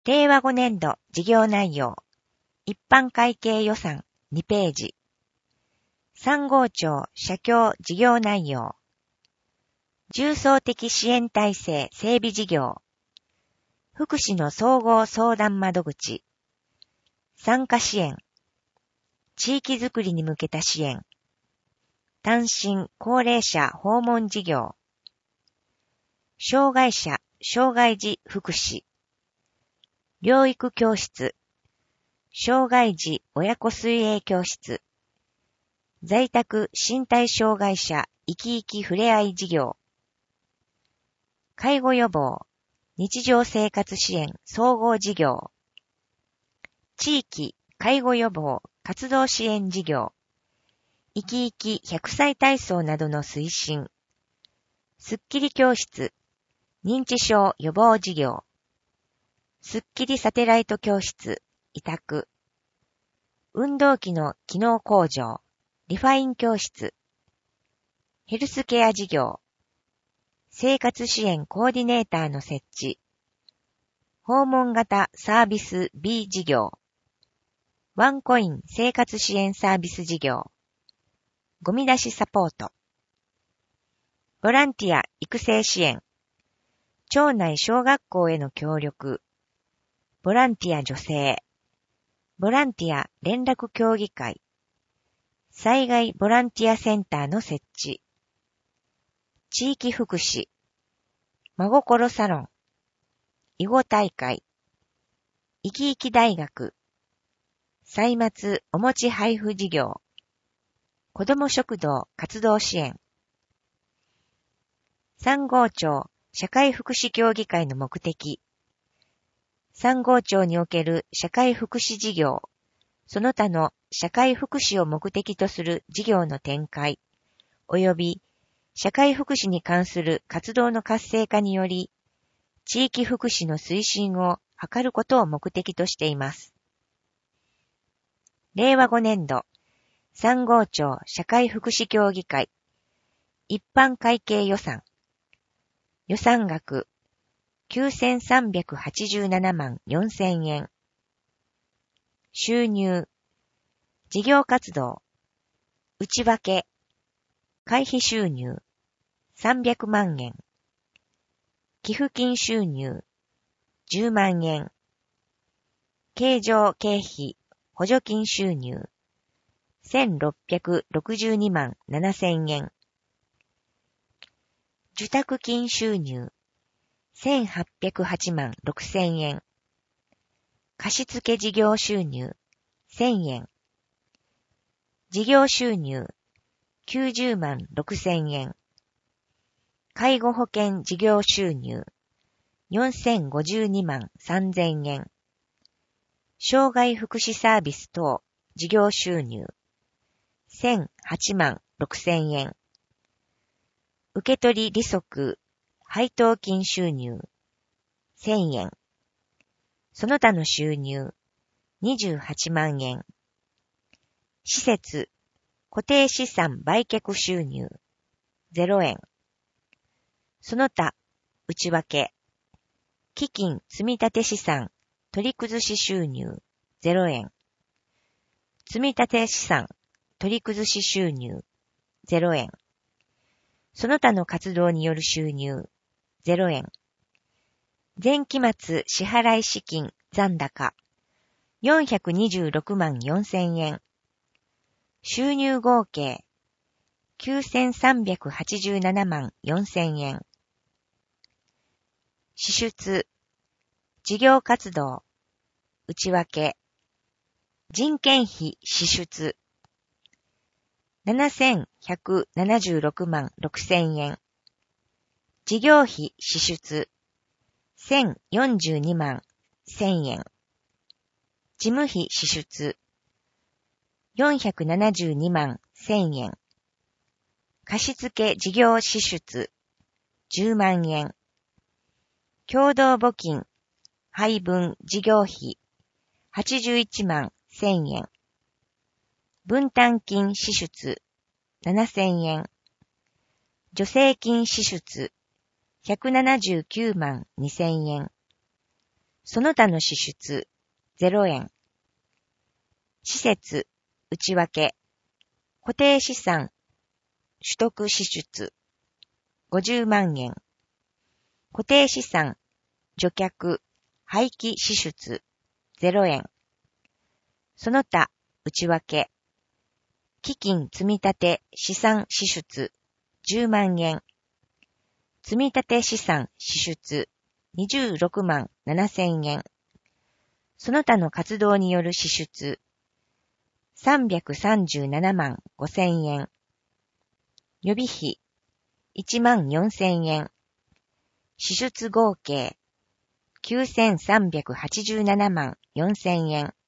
令和5年度事業内容。一般会計予算2ページ。3号庁社協事業内容。重層的支援体制整備事業。福祉の総合相談窓口。参加支援。地域づくりに向けた支援。単身高齢者訪問事業。障害者障害児福祉。療育教室。障害児親子水泳教室。在宅身体障害者生き生きふれあい事業。介護予防。日常生活支援総合事業。地域介護予防活動支援事業。生き生き100歳体操などの推進。スッキリ教室。認知症予防事業。スッキリサテライト教室。委託。運動器の機能向上。リファイン教室。ヘルスケア事業。生活支援コーディネーターの設置。訪問型サービス B 事業。ワンコイン生活支援サービス事業。ゴミ出しサポート。ボランティア育成支援。町内小学校への協力。ボランティア助成。ボランティア連絡協議会。災害ボランティアセンターの設置。地域福祉。真心サロン。囲碁大会。生き生き大学。歳末お餅配布事業。子ども食堂活動支援。3号庁社会福祉協議会の目的。3号庁における社会福祉事業、その他の社会福祉を目的とする事業の展開、及び社会福祉に関する活動の活性化により、地域福祉の推進を図ることを目的としています。令和5年度、3号庁社会福祉協議会、一般会計予算、予算額、9387万4000円。収入、事業活動、内訳、会費収入、300万円。寄付金収入、10万円。経常経費、補助金収入、1662万7000円。受託金収入、1808万6000円。貸付事業収入、1000円。事業収入、90万6000円。介護保険事業収入、4052万3000円。障害福祉サービス等事業収入、1008万6000円。受取利息、配当金収入、1000円。その他の収入、28万円。施設、固定資産売却収入、0円。その他、内訳、基金積立資産取り崩し収入、0円。積立資産取り崩し収入、0円。その他の活動による収入、0円。前期末支払い資金残高、426万4000円。収入合計、9387万4000円。支出、事業活動、内訳、人件費支出、7176万6000円。事業費支出、1042万1000円。事務費支出、472万1000円。貸付事業支出、10万円。共同募金、配分事業費、81万1000円。分担金支出、7000円。助成金支出、179万2000円。 その他の支出、0円。施設、内訳。固定資産、取得支出、50万円。固定資産、除却、廃棄支出、0円。その他、内訳。基金積立資産支出、10万円。積立資産支出、26万7千円。その他の活動による支出、337万5千円。予備費、1万4千円。支出合計、9387万4千円。